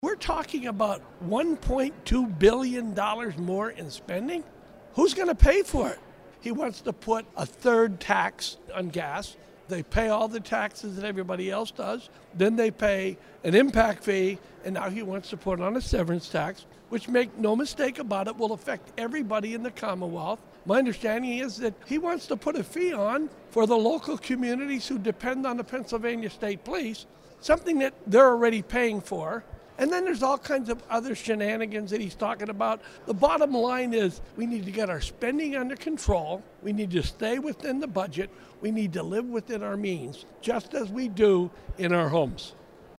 We're talking about $1.2 billion more in spending. Who's going to pay for it? He wants to put a third tax on gas. They pay all the taxes that everybody else does. Then they pay an impact fee, and now he wants to put on a severance tax, which, make no mistake about it, will affect everybody in the Commonwealth. My understanding is that he wants to put a fee on for the local communities who depend on the Pennsylvania State Police, something that they're already paying for. And then there's all kinds of other shenanigans that he's talking about. The bottom line is we need to get our spending under control. We need to stay within the budget. We need to live within our means, just as we do in our homes.